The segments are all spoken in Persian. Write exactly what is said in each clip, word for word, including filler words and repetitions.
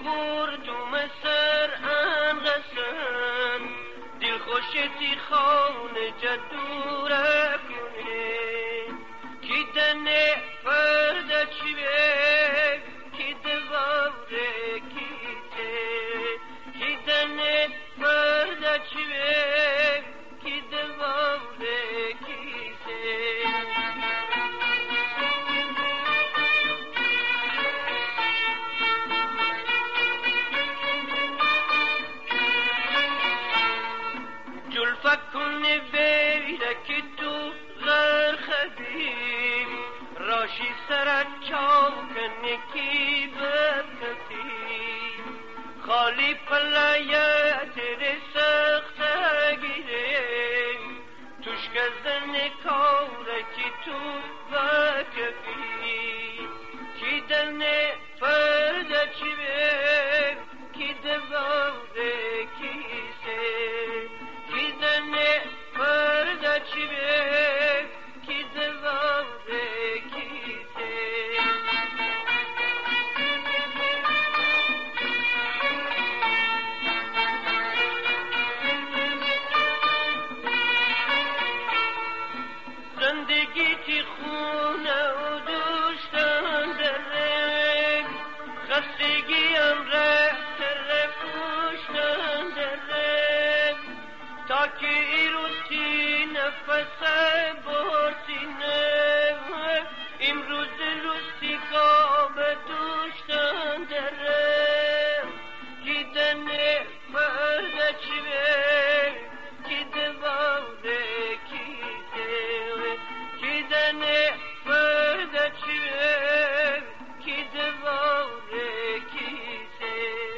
خورتوم سر انقسم دل خوشتی خان جدوره کنه کی دنه فرد چی به کی دواره کی ته کی دنه فرد چی به کی دواره کی ته فکن بیرک تو غر خبیر راشی سرت چاکن کی بکتی خالی پلایت رسخت گیره توش گزن کارکی تو بکفی کی دلن فرد چی به کی دواره کی سه کی دنه فرد چی به کی دواره کی ته زندگی تی خونه و دوستان درک خستگی هم رفت رفوشتان درک تا که ایروسی نفس برسینه امروز روستی گام دوشتن داره کی دنه فرد چی به کی دواره کی ته کی دنه فرد چی به کی دواره کی ته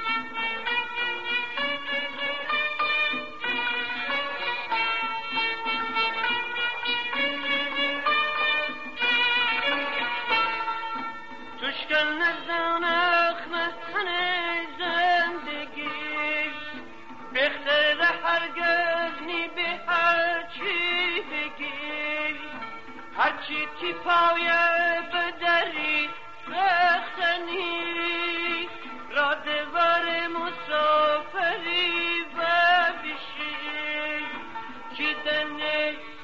توشکن نزن اخمتن زندگی بخیر هرگز نی به هرچی بگی هرچی تی پای بدری بختنی را دوار مسافری و بشی کی دنه